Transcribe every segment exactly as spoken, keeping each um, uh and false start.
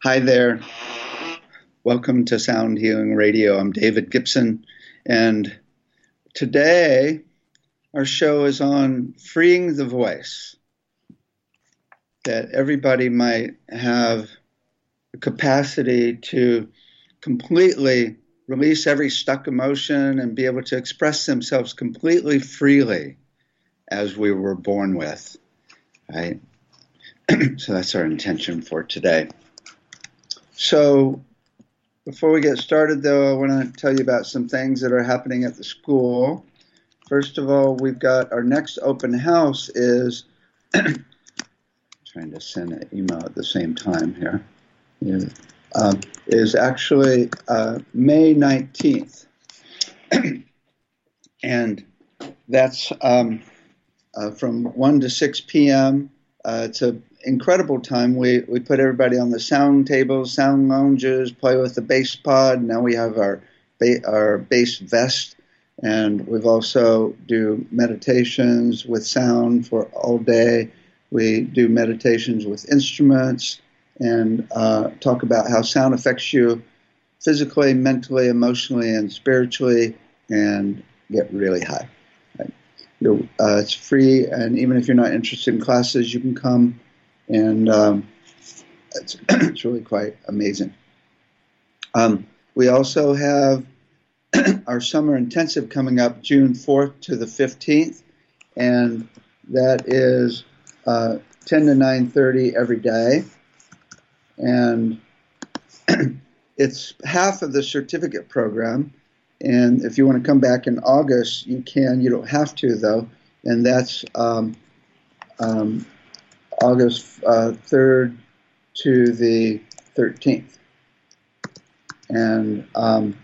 Hi there. Welcome to Sound Healing Radio. I'm David Gibson, and today our show is on freeing the voice, that everybody might have the capacity to completely release every stuck emotion and be able to express themselves completely freely as we were born with, right? So that's our intention for today. So before we get started, though, I want to tell you about some things that are happening at the school. First of all, we've got our next open house is trying to send an email at the same time here. Yeah. Um, is actually uh, May nineteenth. And that's um, uh, from one to six p.m. Uh, it's an incredible time. We we put everybody on the sound tables, sound lounges, play with the bass pod. Now we have our ba- our bass vest, and we've also do meditations with sound for all day. We do meditations with instruments and uh, talk about how sound affects you physically, mentally, emotionally, and spiritually, and get really high. Right? Uh, it's free, and even if you're not interested in classes, you can come, and um, it's, it's really quite amazing. Um, we also have our summer intensive coming up June fourth to the fifteenth, and that is uh, ten to nine thirty every day. And it's half of the certificate program. And if you want to come back in August, you can. You don't have to, though. And that's um, um, August uh, third to the thirteenth. And um,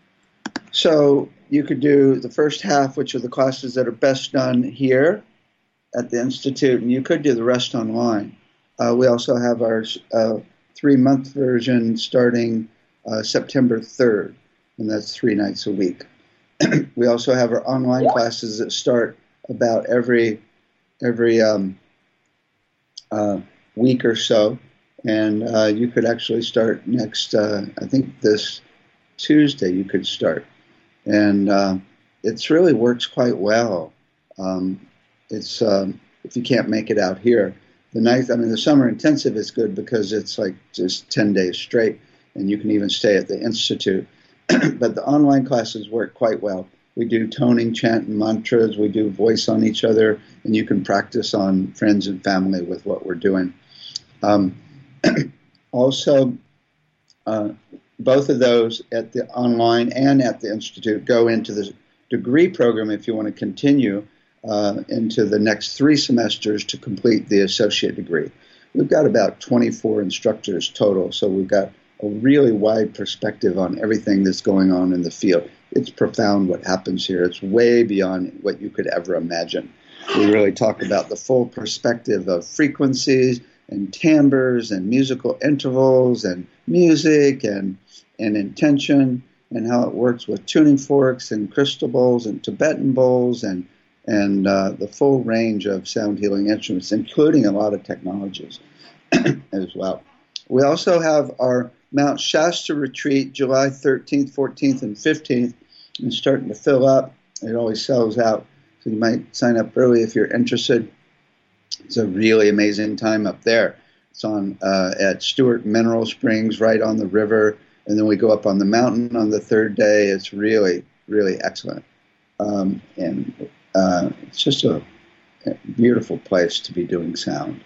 so you could do the first half, which are the classes that are best done here at the Institute, and you could do the rest online. Uh, we also have our uh, three-month version starting uh, September third, and that's three nights a week. We also have our online classes that start about every every um, uh, week or so, and uh, you could actually start next, uh, I think this Tuesday you could start. And uh, it really works quite well. Um, it's um, if you can't make it out here. The ninth, I mean, the summer intensive is good because it's like just ten days straight, and you can even stay at the Institute. But the online classes work quite well. We do toning, chant, and mantras. We do voice on each other, and you can practice on friends and family with what we're doing. Um, also, uh, both of those at the online and at the Institute go into the degree program if you want to continue uh, into the next three semesters to complete the associate degree. We've got about twenty-four instructors total, so we've got a really wide perspective on everything that's going on in the field. It's profound what happens here. It's way beyond what you could ever imagine. We really talk about the full perspective of frequencies and timbres and musical intervals and music and, and intention and how it works with tuning forks and crystal bowls and Tibetan bowls and, and uh, the full range of sound healing instruments, including a lot of technologies as well. We also have our Mount Shasta retreat, July thirteenth, fourteenth, and fifteenth, and starting to fill up. It always sells out, so you might sign up early if you're interested. It's a really amazing time up there. It's on uh, at Stewart Mineral Springs, right on the river, and then we go up on the mountain on the third day. It's really, really excellent, um, and uh, it's just a, a beautiful place to be doing sound.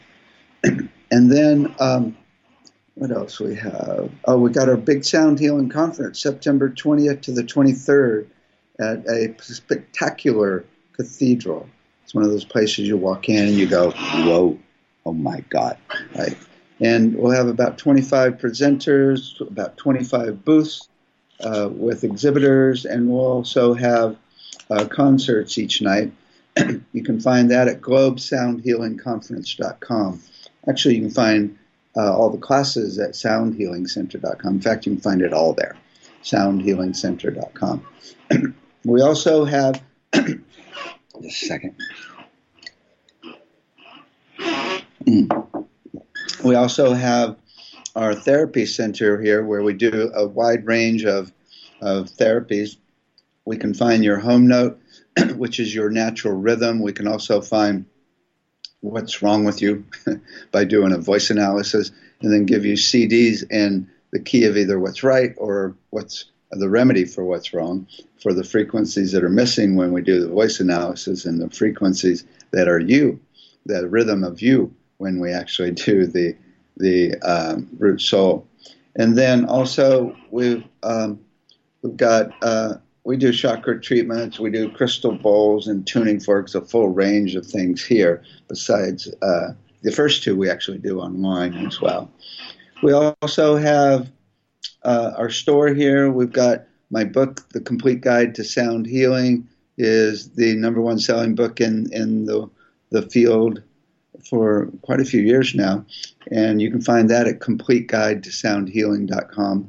And then um, what else we have? Oh, we got our big Sound Healing Conference, September twentieth to the twenty-third at a spectacular cathedral. It's one of those places you walk in and you go, whoa, oh my God, right? And we'll have about twenty-five presenters, about twenty-five booths uh, with exhibitors, and we'll also have uh, concerts each night. You can find that at globe sound healing conference dot com. Actually, you can find uh, all the classes at sound healing center dot com. In fact, you can find it all there, sound healing center dot com. We also have, just a second. Mm. We also have our therapy center here, where we do a wide range of, of therapies. We can find your home note, which is your natural rhythm. We can also find what's wrong with you by doing a voice analysis, and then give you C Ds in the key of either what's right or what's the remedy for what's wrong, for the frequencies that are missing when we do the voice analysis, and the frequencies that are you, the rhythm of you, when we actually do the the um, root soul. And then also we've um, we've got uh, we do chakra treatments, we do crystal bowls and tuning forks, a full range of things here. Besides uh, the first two, we actually do online as well. We also have uh, our store here. We've got my book, The Complete Guide to Sound Healing, is the number one selling book in in the the field for quite a few years now, and you can find that at complete guide to sound healing dot com.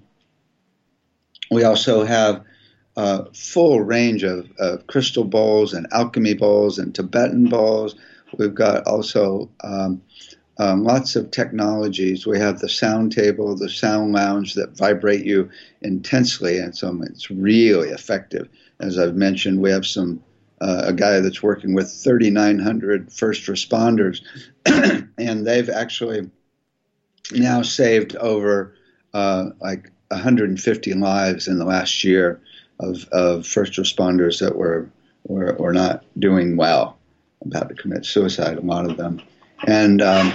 We also have a full range of, of crystal bowls and alchemy bowls and Tibetan bowls. We've got also um, um, lots of technologies. We have the sound table, the sound lounge that vibrate you intensely, and so it's really effective. As I've mentioned, we have some Uh, a guy that's working with thirty-nine hundred first responders, and they've actually now saved over uh, like one hundred fifty lives in the last year of, of first responders that were, were were not doing well, about to commit suicide, a lot of them. And um,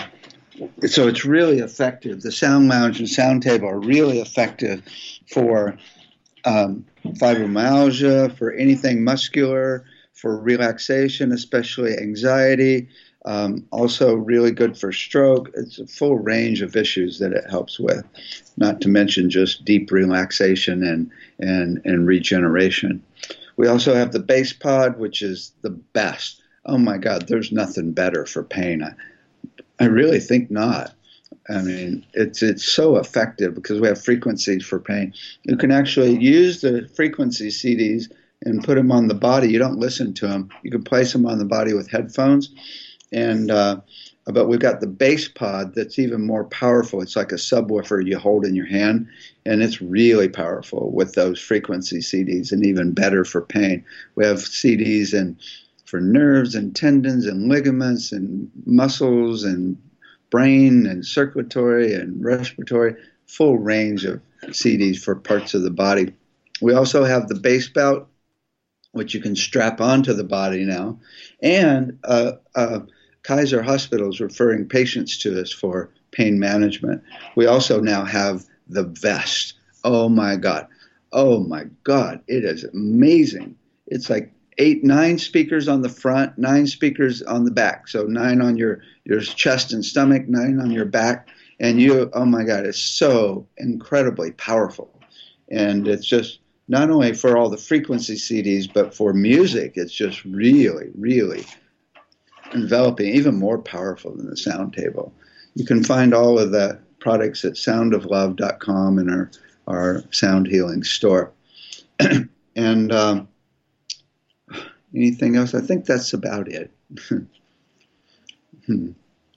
so it's really effective. The Sound Lounge and Sound Table are really effective for um, fibromyalgia, for anything muscular, for relaxation, especially anxiety, um, also really good for stroke. It's a full range of issues that it helps with, not to mention just deep relaxation and, and, and regeneration. We also have the Base Pod, which is the best. Oh my God, there's nothing better for pain. I, I really think not. I mean, it's it's so effective because we have frequencies for pain. You can actually use the frequency C Ds and put them on the body. You don't listen to them. You can place them on the body with headphones. And uh, but we've got the Base Pod that's even more powerful. It's like a subwoofer you hold in your hand, and it's really powerful with those frequency C Ds, and even better for pain. We have C Ds and for nerves and tendons and ligaments and muscles and brain and circulatory and respiratory, full range of C Ds for parts of the body. We also have the Base Belt, which you can strap onto the body now. And uh, uh, Kaiser Hospital is referring patients to us for pain management. We also now have the vest. Oh, my God. Oh, my God. It is amazing. It's like eight, nine speakers on the front, nine speakers on the back. So nine on your, your chest and stomach, nine on your back. And you, oh, my God, it's so incredibly powerful. And it's just not only for all the frequency C Ds, but for music, it's just really, really enveloping, even more powerful than the Sound Table. You can find all of the products at sound of love dot com in our, our sound healing store. And um, anything else? I think that's about it. hmm.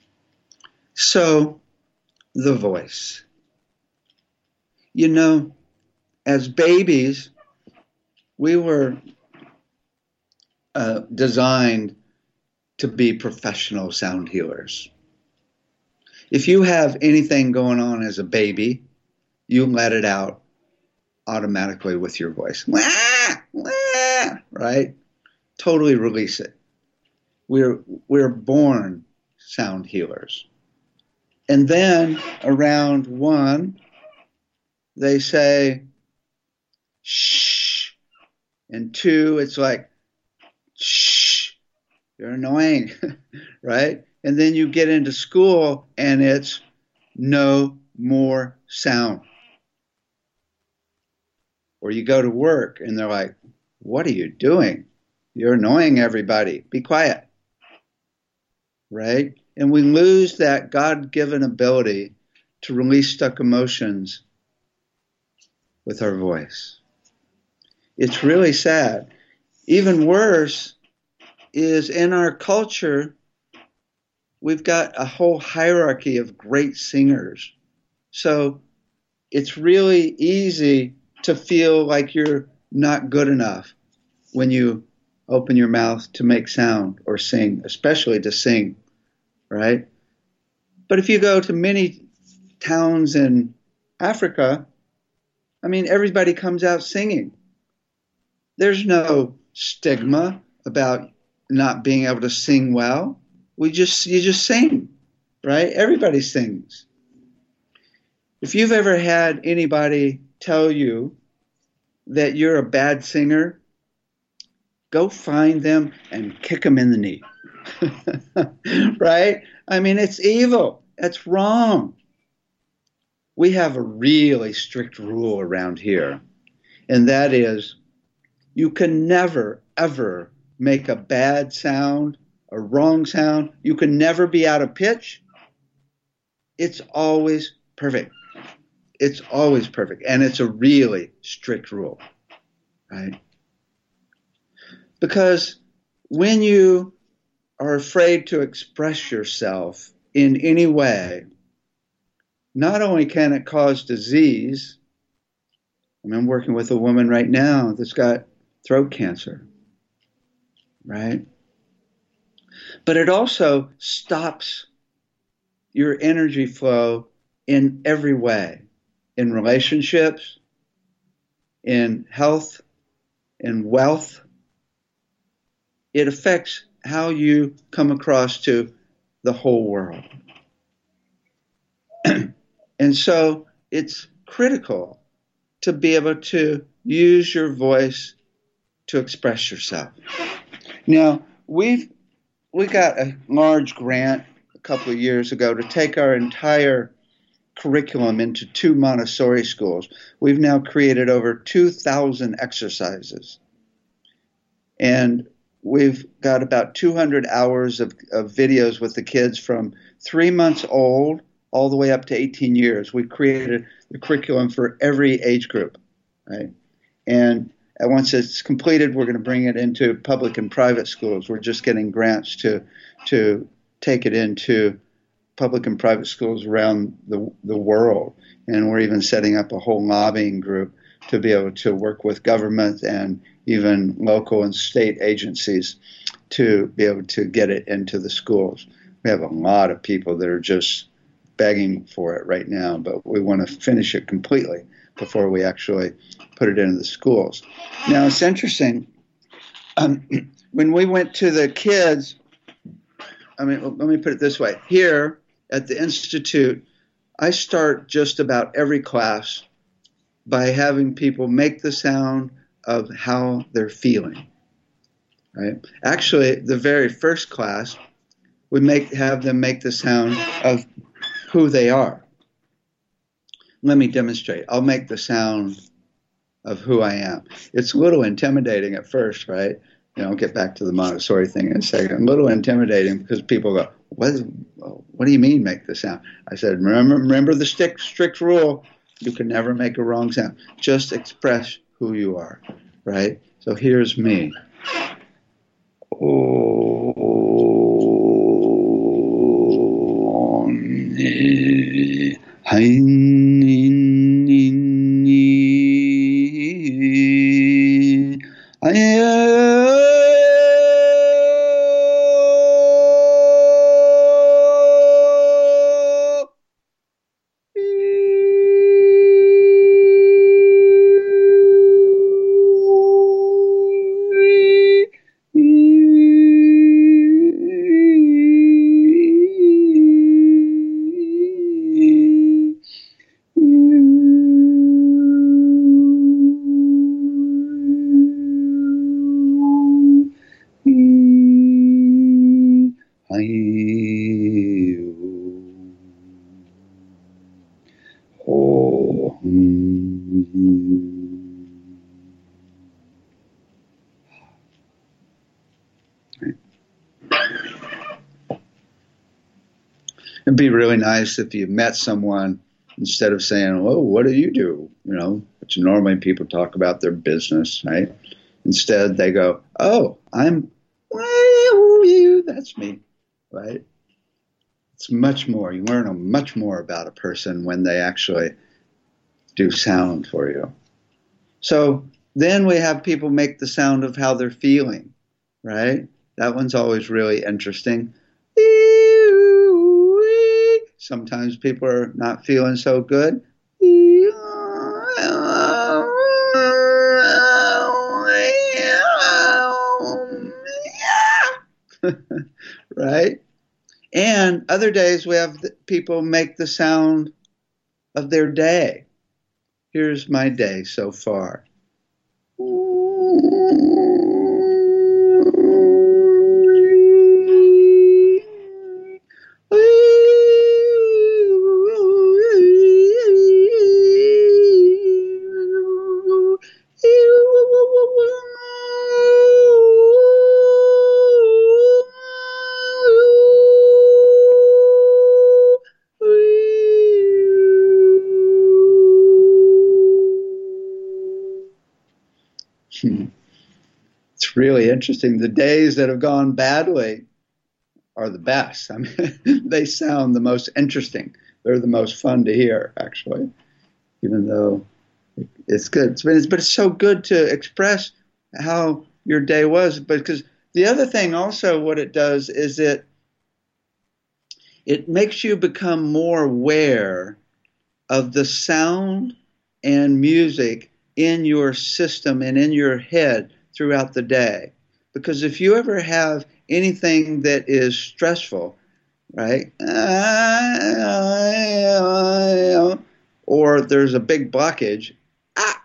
So, the voice. You know, as babies, we were uh, designed to be professional sound healers. If you have anything going on as a baby, you let it out automatically with your voice. Wah, wah, right? Totally release it. We're, we're born sound healers. And then around one, they say, shh. And two, it's like, shh, you're annoying, right? And then you get into school and it's no more sound. Or you go to work and they're like, what are you doing? You're annoying everybody. Be quiet, right? And we lose that God-given ability to release stuck emotions with our voice. It's really sad. Even worse is in our culture, we've got a whole hierarchy of great singers So it's really easy to feel like you're not good enough when you open your mouth to make sound or sing, especially to sing, right? But if you go to many towns in Africa, I mean, everybody comes out singing. There's no stigma about not being able to sing well. We just, you just sing, right? Everybody sings. If you've ever had anybody tell you that you're a bad singer, go find them and kick them in the knee. Right? I mean, it's evil. It's wrong. We have a really strict rule around here, and that is you can never, ever make a bad sound, a wrong sound. You can never be out of pitch. It's always perfect. It's always perfect, and it's a really strict rule, right? Because when you are afraid to express yourself in any way, not only can it cause disease. I mean, I'm working with a woman right now that's got throat cancer, right? But it also stops your energy flow in every way, in relationships, in health, in wealth. It affects how you come across to the whole world. And so it's critical to be able to use your voice to express yourself. Now, we've we got a large grant a couple of years ago to take our entire curriculum into two Montessori schools. We've now created over two thousand exercises. And we've got about two hundred hours of, of videos with the kids from three months old all the way up to eighteen years. We've created the curriculum for every age group, right? And once it's completed, we're going to bring it into public and private schools. We're just getting grants to to take it into public and private schools around the, the world. And we're even setting up a whole lobbying group to be able to work with government and even local and state agencies to be able to get it into the schools. We have a lot of people that are just begging for it right now, but we want to finish it completely before we actually put it into the schools. Now, it's interesting. Um, when we went to the kids, I mean, let me put it this way. Here at the Institute, I start just about every class by having people make the sound of how they're feeling, right? Actually, the very first class, we make have them make the sound of who they are. Let me demonstrate. I'll make the sound of who I am. It's a little intimidating at first, right? You know, I'll get back to the Montessori thing in a second. A little intimidating because people go, what, is, what do you mean make the sound? I said, remember, remember the strict, strict rule. You can never make a wrong sound. Just express who you are, right? So here's me. Oh, It'd be really nice if you met someone, instead of saying, oh, what do you do? You know, which normally people talk about their business, right? Instead, they go, oh, I'm, who are you? That's me, right? It's much more. You learn much more about a person when they actually do sound for you. So then we have people make the sound of how they're feeling, right? That one's always really interesting. Sometimes people are not feeling so good. Right? And other days we have people make the sound of their day. Here's my day so far. It's really interesting. The days that have gone badly are the best. I mean, they sound the most interesting. They're the most fun to hear, actually, even though it's good. But it's, but it's so good to express how your day was. Because the other thing also what it does is it, it makes you become more aware of the sound and music in your system and in your head throughout the day. Because if you ever have anything that is stressful, right, or there's a big blockage, ah,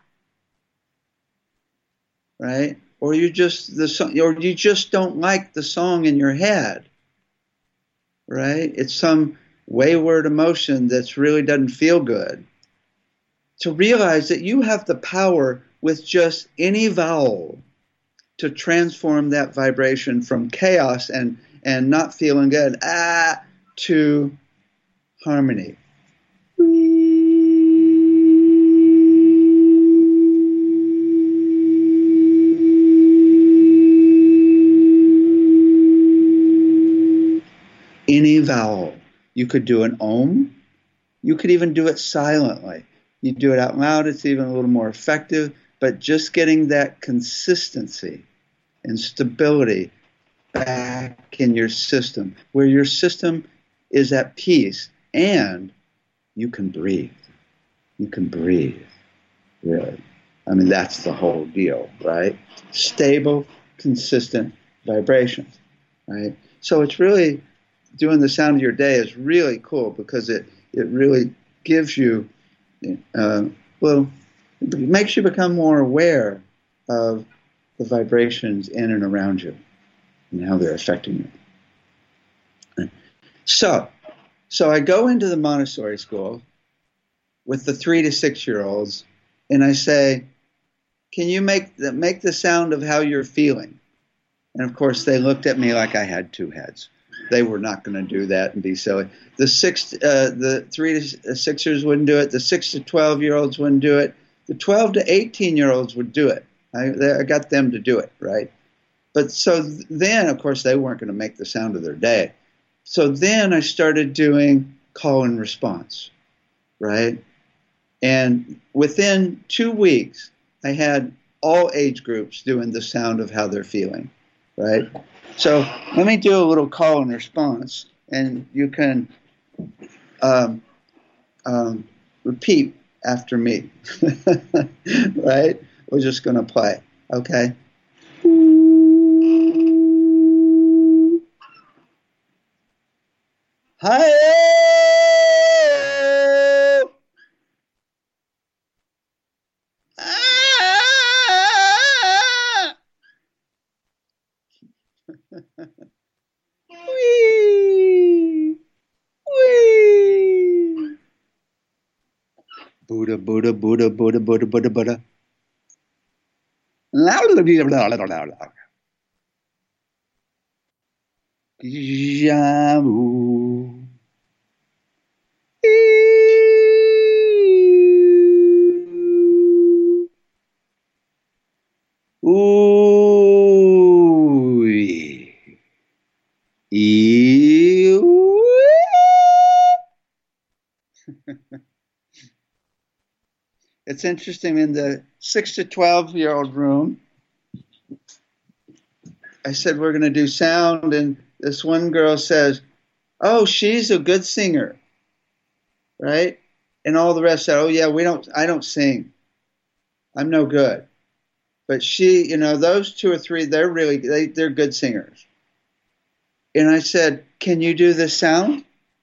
right, or you just the song, or you just don't like the song in your head, right? It's some wayward emotion that's really doesn't feel good. To realize that you have the power with just any vowel to transform that vibration from chaos and, and not feeling good, ah, to harmony. Any vowel. You could do an om. You could even do it silently. You do it out loud, it's even a little more effective, but just getting that consistency and stability back in your system, where your system is at peace and you can breathe. You can breathe, really. I mean, that's the whole deal, right? Stable, consistent vibrations, right? So it's really, doing the sound of your day is really cool because it, it really gives you, uh, well, it makes you become more aware of the vibrations in and around you and how they're affecting you. So, so I go into the Montessori school with the three to six year olds and I say, can you make the, make the sound of how you're feeling? And of course they looked at me like I had two heads. They were not going to do that and be silly. The six, uh, the three to sixers wouldn't do it. The six to twelve year olds wouldn't do it. The twelve to eighteen year olds would do it. I, I got them to do it, right? But so then, of course, they weren't going to make the sound of their day. So then I started doing call and response, right? And within two weeks, I had all age groups doing the sound of how they're feeling, right? So let me do a little call and response, and you can um, um, repeat after me, right? We're just going to play, okay? Hi. Wee. Wee. Buddha, Buddha, Buddha, Buddha, Buddha, Buddha, Buddha. Jamu. Ooh. Ew. it's interesting, in the six to twelve year old room, I said, we're going to do sound. And this one girl says, oh, she's a good singer. Right? And all the rest said, oh, yeah, we don't, I don't sing. I'm no good. But she, you know, those two or three, they're really, they, they're good singers. And I said, can you do this sound?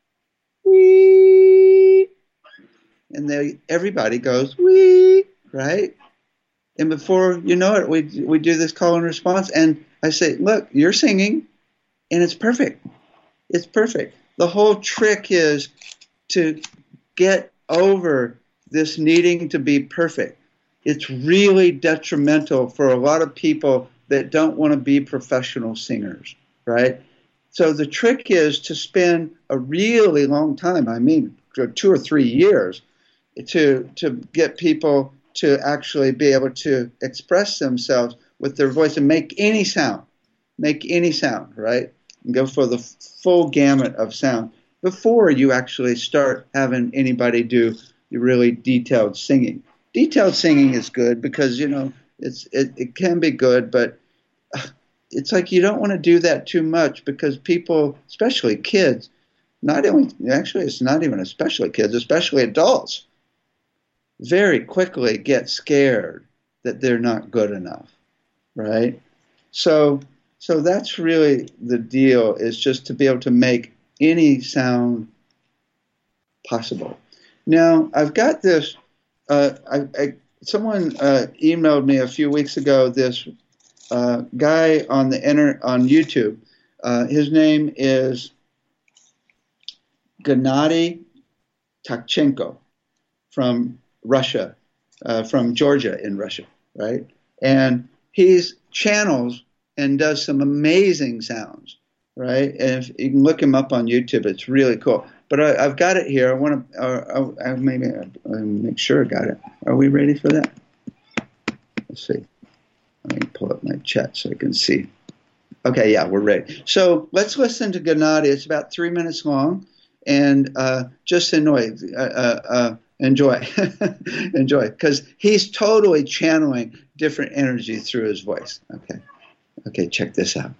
Wee. And they, everybody goes, wee, right? And before you know it, we, we do this call and response. And I say, look, you're singing, and it's perfect. It's perfect. The whole trick is to get over this needing to be perfect. It's really detrimental for a lot of people that don't want to be professional singers, right? So the trick is to spend a really long time, I mean, two or three years, to to get people to actually be able to express themselves with their voice and make any sound, make any sound, right? And go for the full gamut of sound before you actually start having anybody do really detailed singing. Detailed singing is good because, you know, it's it, it can be good, but it's like you don't want to do that too much because people, especially kids, not only, actually it's not even especially kids, especially adults, very quickly get scared that they're not good enough, right? So, so that's really the deal, is just to be able to make any sound possible. Now, I've got this, uh, I, I, someone uh, emailed me a few weeks ago, this uh, guy on the inter, on YouTube. Uh, his name is Gennady Tkachenko from Russia, uh, from Georgia in Russia, right? And he's channels and does some amazing sounds, right? And if you can look him up on YouTube, it's really cool. But I, I've got it here. I want to uh, I, maybe uh, make sure I got it. Are we ready for that? Let's see. Let me pull up my chat so I can see. Okay, yeah, we're ready. So let's listen to Gennady. It's about three minutes long, and uh, just enjoy, uh, uh, enjoy, enjoy, because he's totally channeling different energy through his voice. Okay, okay, check this out.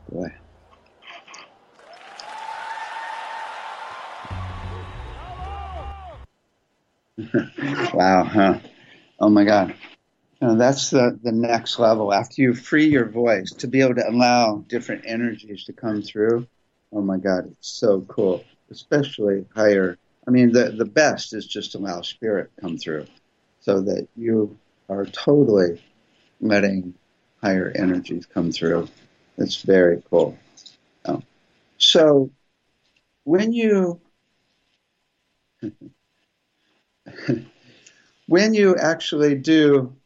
Boy. Wow, huh? Oh my God. You know, that's the, the next level. After you free your voice to be able to allow different energies to come through. Oh my God, it's so cool. Especially higher. I mean, the, the best is just allow spirit come through so that you are totally letting higher energies come through. It's very cool. Oh. So when you when you actually do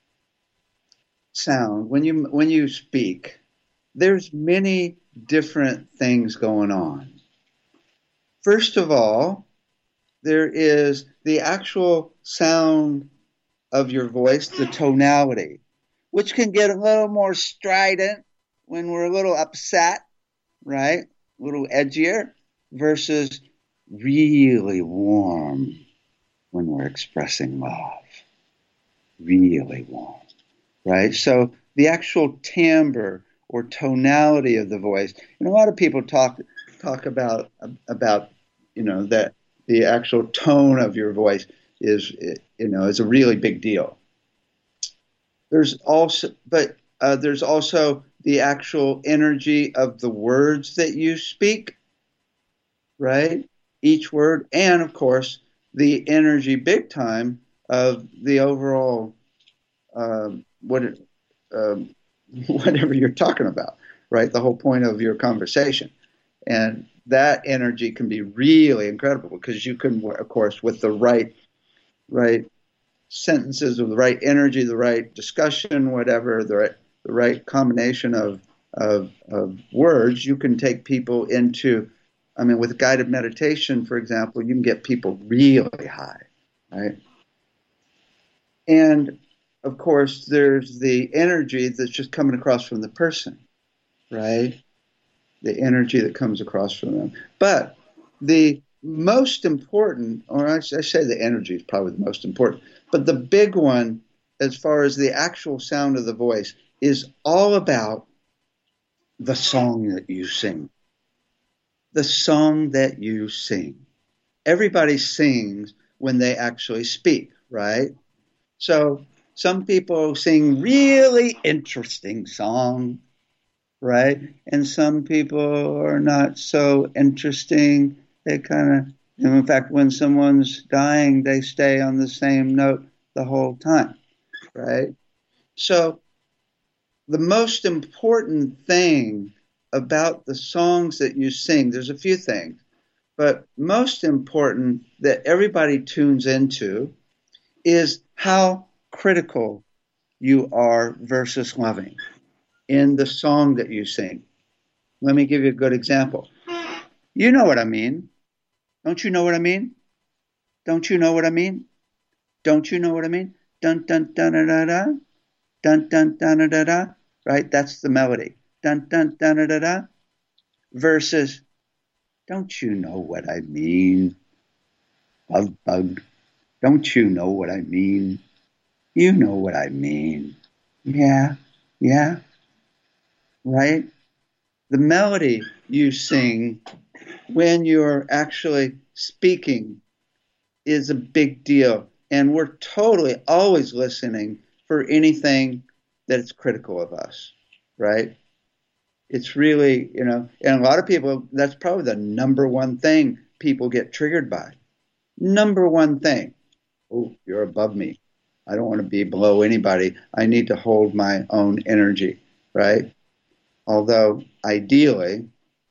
sound, when you when you speak, there's many different things going on. First of all, there is the actual sound of your voice, the tonality, which can get a little more strident when we're a little upset, right? A little edgier versus really warm when we're expressing love. Really warm, right? So the actual timbre or tonality of the voice, and a lot of people talk talk about about you know that the actual tone of your voice is you know is a really big deal. There's also, but uh, there's also the actual energy of the words that you speak, right? Each word, and of course, the energy big time of the overall um, what um, whatever you're talking about, right? The whole point of your conversation, and that energy can be really incredible because you can, of course, with the right right sentences, with the right energy, the right discussion, whatever the right the right combination of of, of words, you can take people into. I mean, with guided meditation, for example, you can get people really high, right? And of course, there's the energy that's just coming across from the person, right? The energy that comes across from them. But the most important, or I, I say the energy is probably the most important, but the big one, as far as the actual sound of the voice, is all about the song that you sing. The song that you sing. Everybody sings when they actually speak, right? So some people sing really interesting songs, right? And some people are not so interesting. They kind of, you know, in fact, when someone's dying, they stay on the same note the whole time, right? So the most important thing about the songs that you sing, there's a few things, but most important that everybody tunes into is how critical you are versus loving in the song that you sing. Let me give you a good example. You know what I mean. Don't you know what I mean? Don't you know what I mean? Don't you know what I mean? Dun dun dun da da da. Dun dun dun da da da. Right? That's the melody. Dun dun dun da da da. Versus, don't you know what I mean? Bug bug. Don't you know what I mean? You know what I mean. Yeah, yeah, right? The melody you sing when you're actually speaking is a big deal. And we're totally always listening for anything that's critical of us, right? It's really, you know, and a lot of people, that's probably the number one thing people get triggered by. Number one thing. Oh, you're above me. I don't want to be below anybody. I need to hold my own energy, right? Although ideally,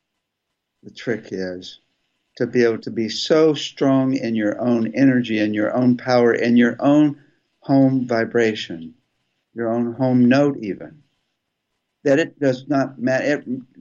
the trick is to be able to be so strong in your own energy and your own power and your own home vibration, your own home note even, that it does not matter.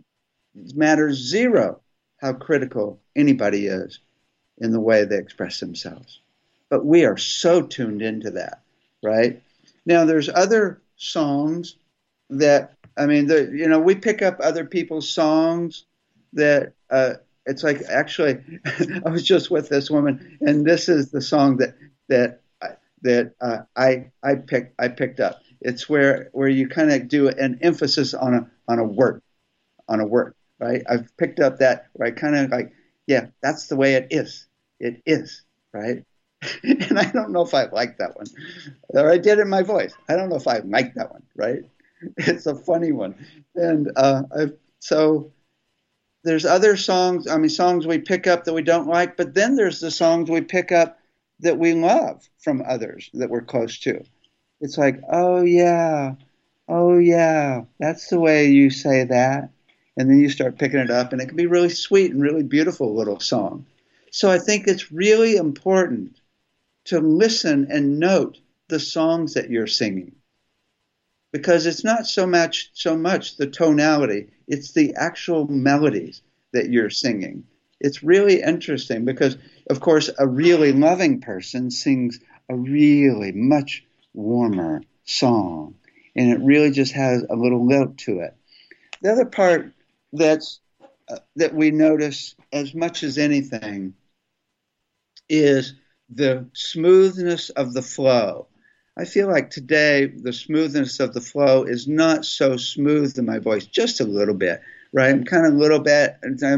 It matters zero how critical anybody is in the way they express themselves. But we are so tuned into that, right? Now, there's other songs that, I mean, the, you know, we pick up other people's songs that, uh, it's like, actually, I was just with this woman, and this is the song that that that uh, I I picked I picked up. It's where where you kind of do an emphasis on a on a word, on a word, right? I've picked up that where I kind of like, yeah, that's the way it is. It is, right? And I don't know if I like that one. Or I did it in my voice. I don't know if I like that one, right? It's a funny one. And uh, I've, so there's other songs, I mean, songs we pick up that we don't like, but then there's the songs we pick up that we love from others that we're close to. It's like, oh, yeah, oh, yeah, that's the way you say that. And then you start picking it up, and it can be really sweet and really beautiful little song. So I think it's really important to listen and note the songs that you're singing, because it's not so much so much the tonality, it's the actual melodies that you're singing. It's really interesting because, of course, a really loving person sings a really much warmer song, and it really just has a little lilt to it. The other part that's uh, that we notice as much as anything is the smoothness of the flow. I feel like today the smoothness of the flow is not so smooth in my voice, just a little bit, right? I'm kind of a little bit,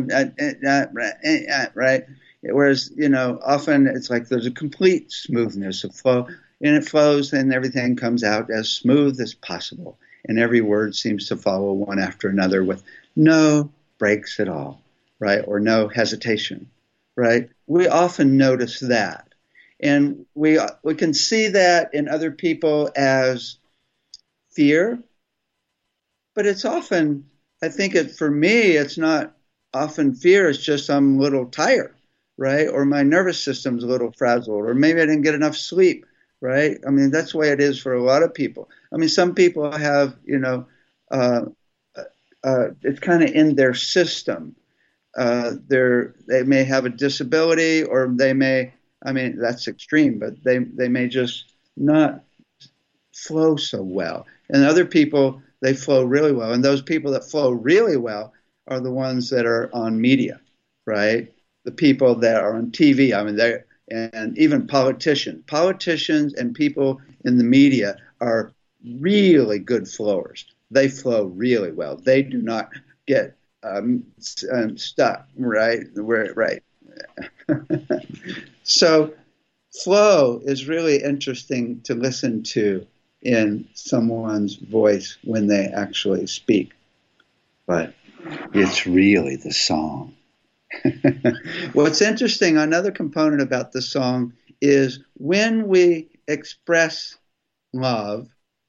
right? Whereas, you know, often it's like there's a complete smoothness of flow, and it flows and everything comes out as smooth as possible. And every word seems to follow one after another with no breaks at all, right? Or no hesitation, right? We often notice that. And we we can see that in other people as fear, but it's often, I think it, for me, it's not often fear, it's just I'm a little tired, right? Or my nervous system's a little frazzled, or maybe I didn't get enough sleep, right? I mean, that's the way it is for a lot of people. I mean, some people have, you know, uh, uh, it's kind of in their system. Uh, they're, they may have a disability, or they may, I mean, that's extreme, but they, they may just not flow so well. And other people, they flow really well. And those people that flow really well are the ones that are on media, right? The people that are on T V. I mean, they and even politicians. Politicians and people in the media are really good flowers. They flow really well. They do not get um, um, stuck, right? Where, right. So flow is really interesting to listen to in someone's voice when they actually speak. But it's really the song. What's interesting, another component about the song is when we express love,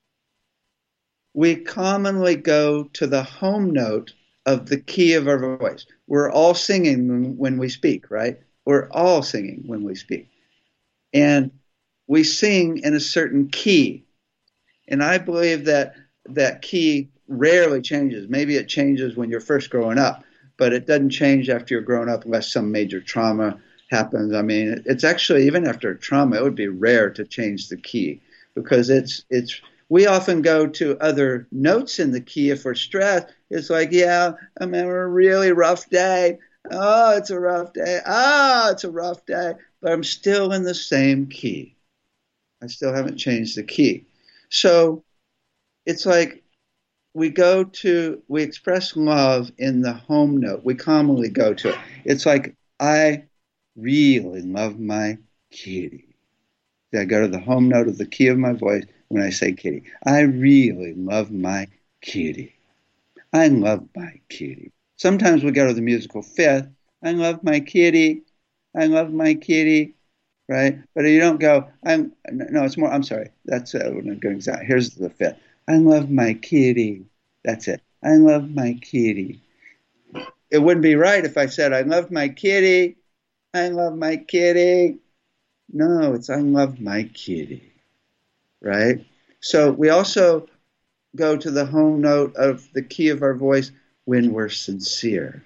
we commonly go to the home note of the key of our voice. We're all singing when, when we speak, right? We're all singing when we speak. And we sing in a certain key. And I believe that that key rarely changes. Maybe it changes when you're first growing up, but it doesn't change after you're grown up unless some major trauma happens. I mean, it's actually, even after a trauma, it would be rare to change the key, because it's, it's, we often go to other notes in the key if we're stressed. It's like, yeah, I'm having a really rough day. Oh, it's a rough day. Ah, oh, it's a rough day. But I'm still in the same key. I still haven't changed the key. So it's like we go to, we express love in the home note. We commonly go to it. It's like, I really love my kitty. I go to the home note of the key of my voice when I say kitty. I really love my kitty. I love my kitty. Sometimes we go to the musical fifth. I love my kitty. I love my kitty. Right? But you don't go, I'm, no, it's more, I'm sorry. That's, uh, we're not going exactly. Here's the fifth. I love my kitty. That's it. I love my kitty. It wouldn't be right if I said, I love my kitty. I love my kitty. No, it's I love my kitty. Right? So we also go to the home note of the key of our voice when we're sincere.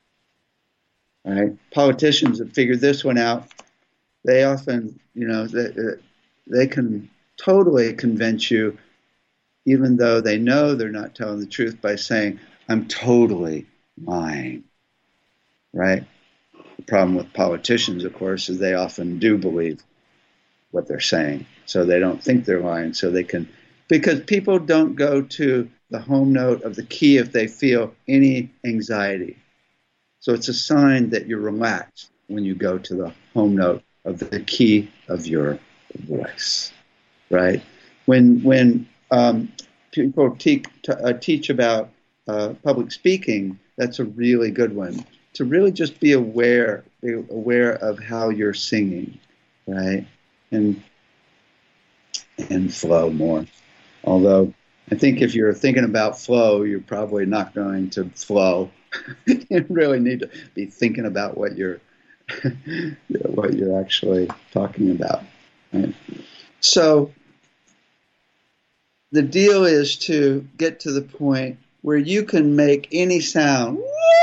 Right? Politicians have figured this one out. They often, you know, they, they can totally convince you, even though they know they're not telling the truth, by saying, I'm totally lying, right? The problem with politicians, of course, is they often do believe what they're saying. So they don't think they're lying. So they can, because people don't go to the home note of the key if they feel any anxiety. So it's a sign that you're relaxed when you go to the home note of the key of your voice, right? When when um, people te- t- uh, teach about uh, public speaking, that's a really good one. To really just be aware, be aware of how you're singing, right? And and flow more. Although I think if you're thinking about flow, you're probably not going to flow. You really need to be thinking about what you're what you're actually talking about. Right? So the deal is to get to the point where you can make any sound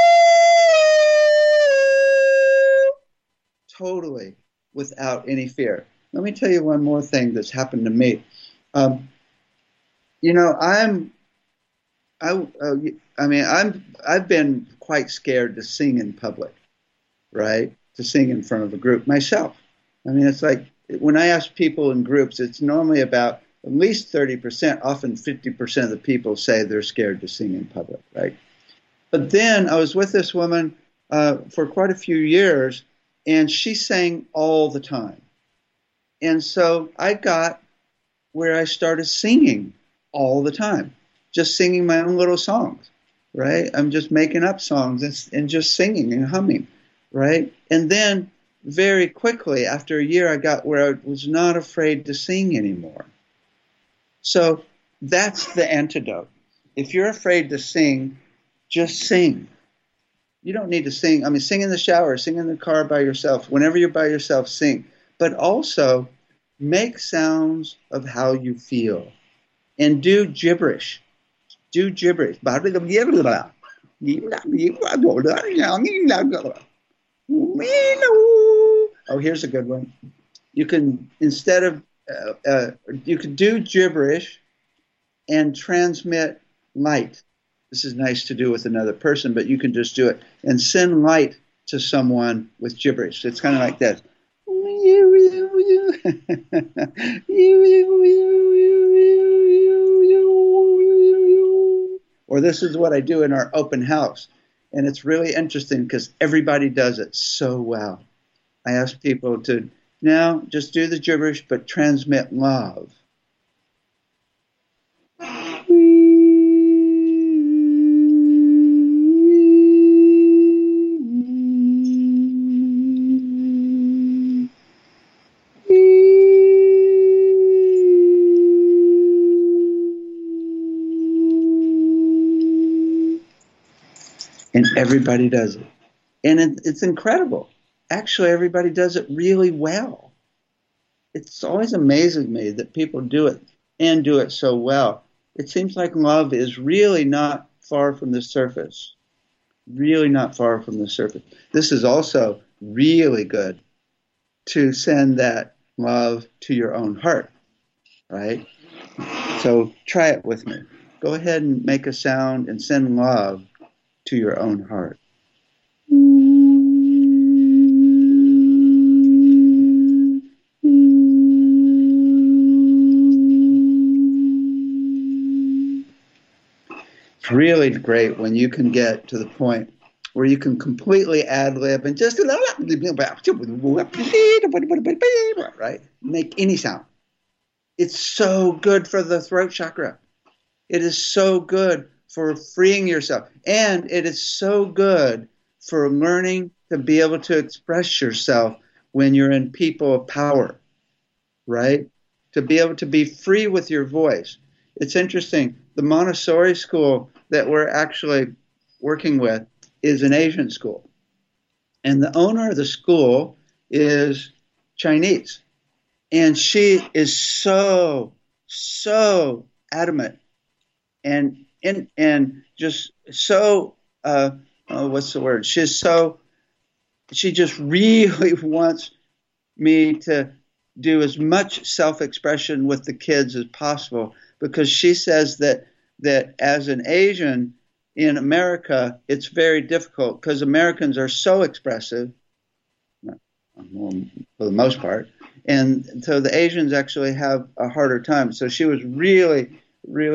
totally without any fear. Let me tell you one more thing that's happened to me. Um, you know, I'm, I, uh, I mean, I'm, I've been quite scared to sing in public, right? To sing in front of a group myself. I mean, it's like when I ask people in groups, it's normally about at least thirty percent, often fifty percent of the people say they're scared to sing in public, right? But then I was with this woman uh, for quite a few years, and she sang all the time. And so I got where I started singing all the time, just singing my own little songs, right? I'm just making up songs and, and just singing and humming, right? And then very quickly, after a year, I got where I was not afraid to sing anymore. So that's the antidote. If you're afraid to sing, just sing. You don't need to sing. I mean, sing in the shower, sing in the car by yourself. Whenever you're by yourself, sing. But also make sounds of how you feel. And do gibberish. Do gibberish. Oh, here's a good one. You can, instead of, uh, uh, you can do gibberish and transmit light. This is nice to do with another person, but you can just do it and send light to someone with gibberish. It's kind of like this. Or this is what I do in our open house. And it's really interesting because everybody does it so well. I ask people to now just do the gibberish, but transmit love. And everybody does it. And it, it's incredible. Actually, everybody does it really well. It's always amazing me that people do it and do it so well. It seems like love is really not far from the surface. Really not far from the surface. This is also really good to send that love to your own heart, right? So try it with me. Go ahead and make a sound and send love to your own heart. It's really great when you can get to the point where you can completely ad-lib and just right, make any sound. It's so good for the throat chakra. It is so good for freeing yourself. And it is so good for learning to be able to express yourself when you're in people of power, right? To be able to be free with your voice. It's interesting. The Montessori school that we're actually working with is an Asian school. And the owner of the school is Chinese. And she is so, so adamant and and, and just so, uh, oh, what's the word? She's so, she just really wants me to do as much self-expression with the kids as possible, because she says that that as an Asian in America, it's very difficult because Americans are so expressive, well, for the most part, and so the Asians actually have a harder time. So she was really, really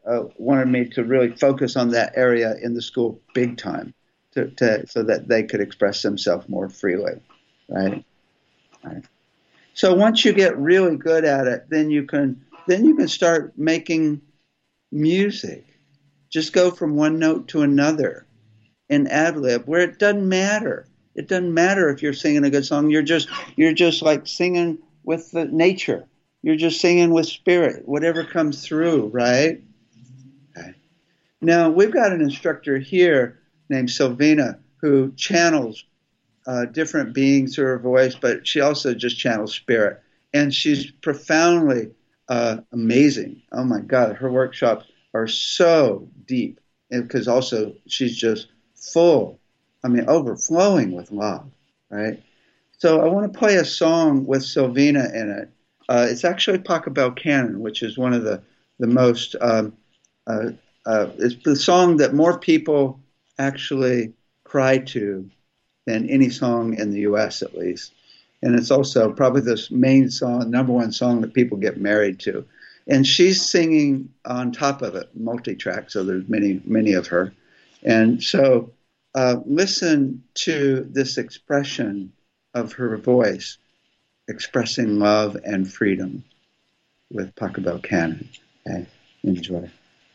uh, wanted me to really focus on that area in the school big time, to, to so that they could express themselves more freely, right? Right. So once you get really good at it, then you can then you can start making music. Just go from one note to another and ad lib, where it doesn't matter. It doesn't matter if you're singing a good song. You're just you're just like singing with the nature. You're just singing with spirit, whatever comes through, right? Okay. Now we've got an instructor here named Silvina who channels uh, different beings through her voice, but she also just channels spirit, and she's profoundly uh, amazing. Oh my God, her workshops are so deep, because also she's just full, I mean, overflowing with love, right? So I want to play a song with Silvina in it. Uh, it's actually Pachelbel Canon, which is one of the, the most, um, uh, uh, it's the song that more people actually cry to than any song in the U S, at least. And it's also probably the main song, number one song that people get married to. And she's singing on top of it, multi-track, so there's many, many of her. And so uh, listen to this expression of her voice, expressing love and freedom with Pachelbel Canon. Okay? Enjoy.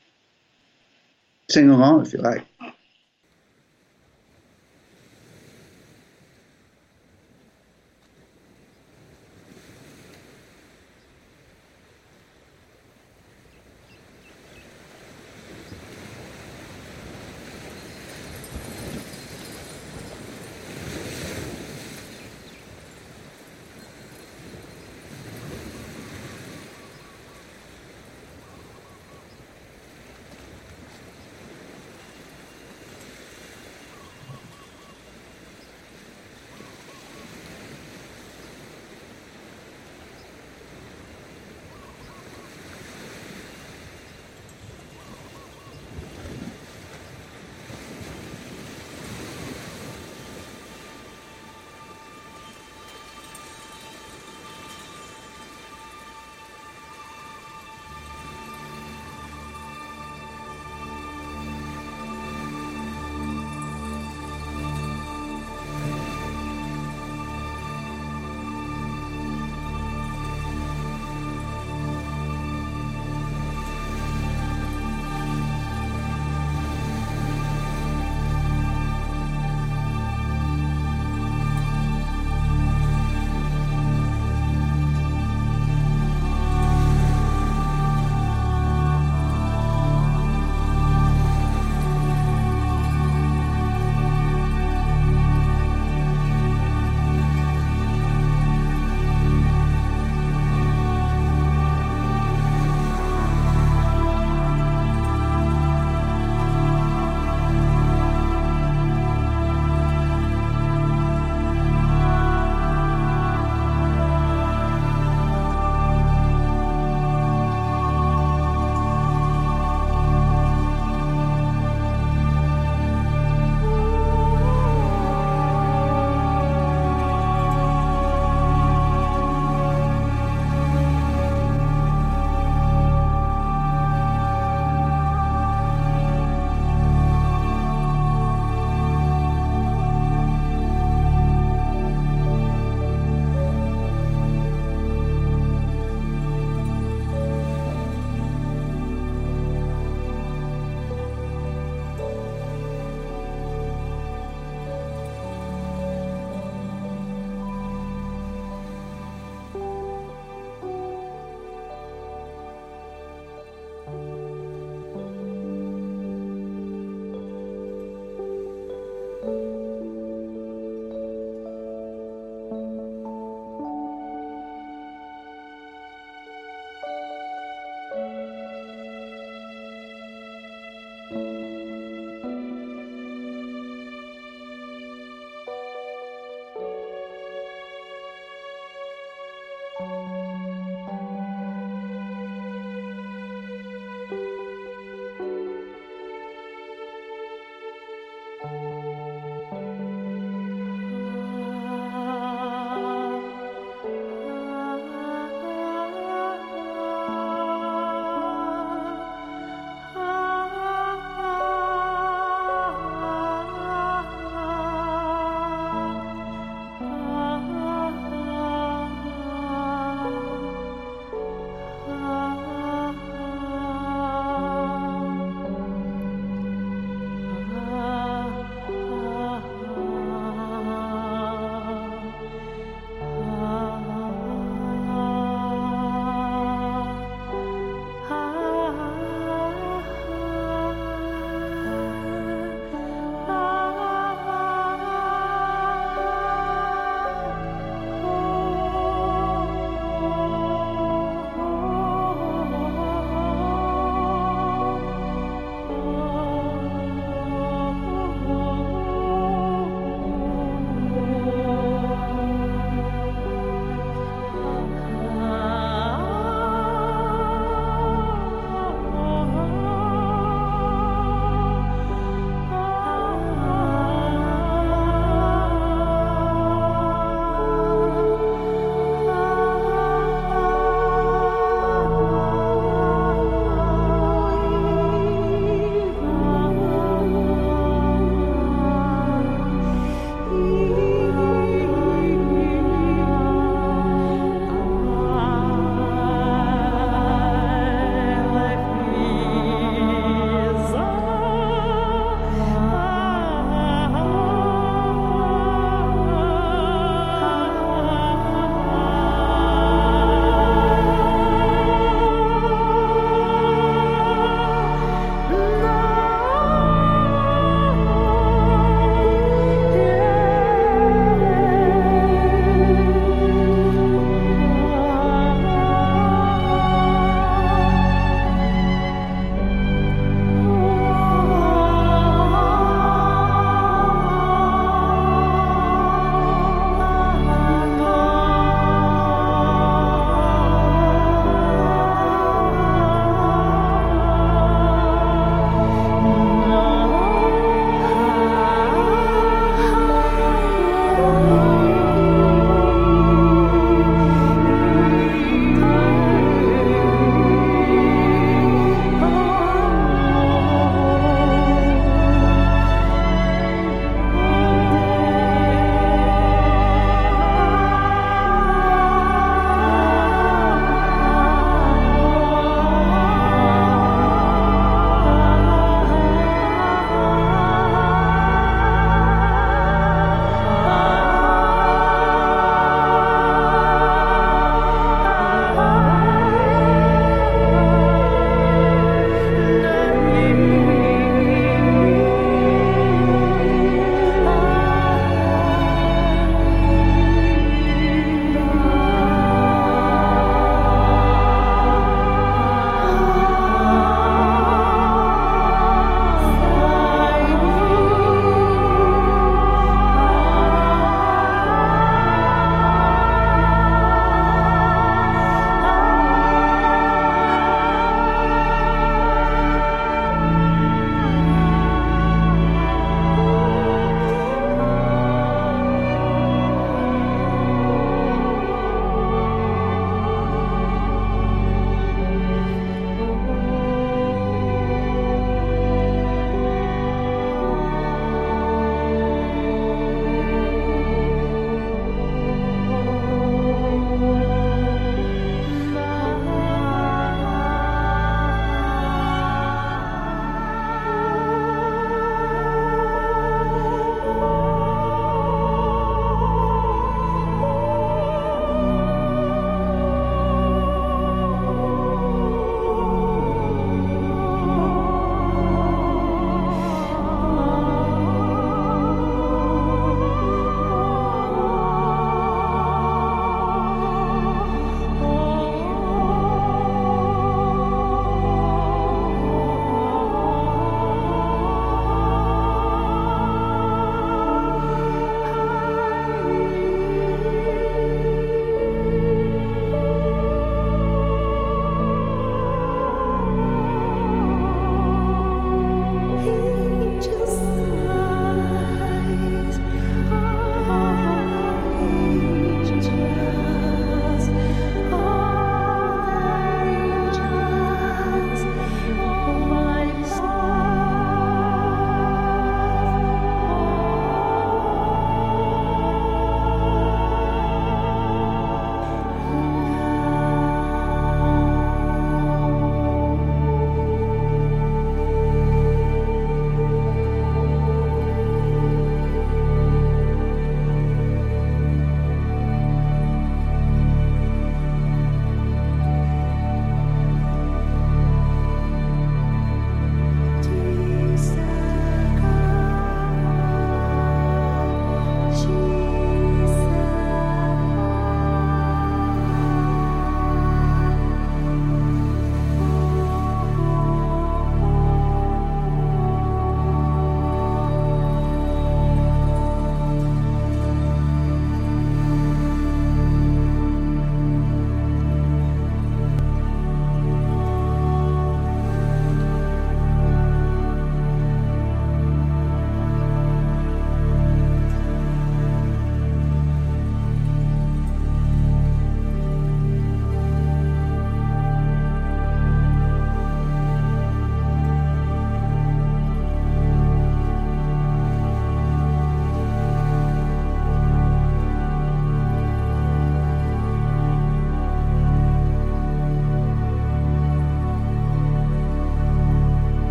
Sing along if you like.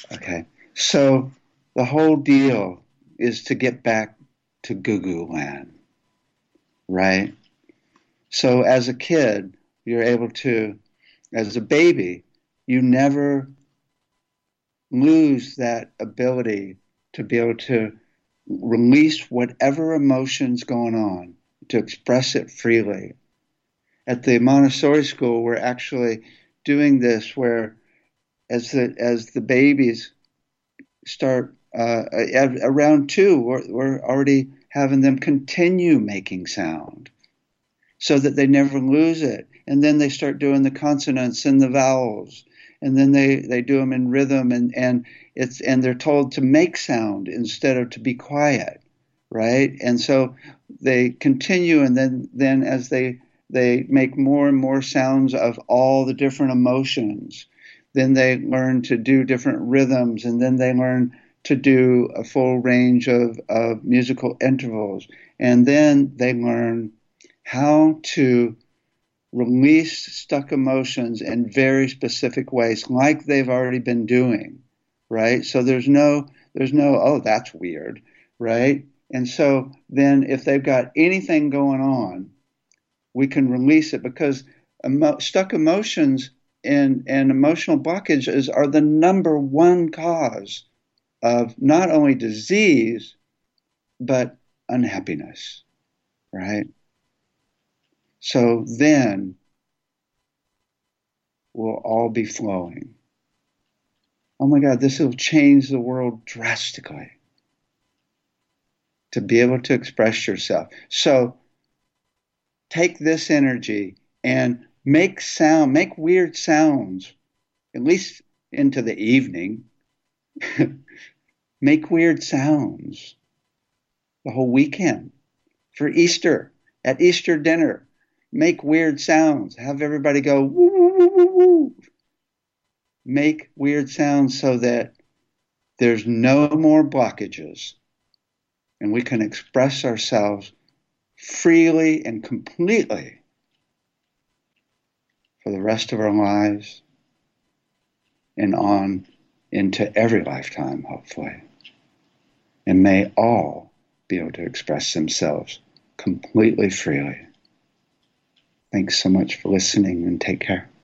Okay. So the whole deal is to get back to Goo Goo Land, right? So as a kid, you're able to, as a baby, you never lose that ability to be able to release whatever emotion's going on, to express it freely. At the Montessori school, we're actually doing this where as the as the babies start uh, at around two, we're, we're already having them continue making sound so that they never lose it. And then they start doing the consonants and the vowels, and then they, they do them in rhythm, and, and it's and they're told to make sound instead of to be quiet, right? And so they continue, and then then as they they make more and more sounds of all the different emotions, then they learn to do different rhythms, and then they learn to do a full range of, of musical intervals, and then they learn how to release stuck emotions in very specific ways, like they've already been doing, right? So there's no, there's no, oh, that's weird, right? And so then if they've got anything going on, we can release it because emo- stuck emotions and, and emotional blockages are the number one cause of not only disease, but unhappiness, right? So then we'll all be flowing. Oh my God, this will change the world drastically to be able to express yourself. So take this energy and make sound, make weird sounds, at least into the evening. Make weird sounds the whole weekend. For Easter, at Easter dinner, make weird sounds. Have everybody go woo, woo, woo, woo, woo. Make weird sounds so that there's no more blockages and we can express ourselves freely and completely for the rest of our lives and on into every lifetime, hopefully. And may all be able to express themselves completely freely. Thanks so much for listening, and take care.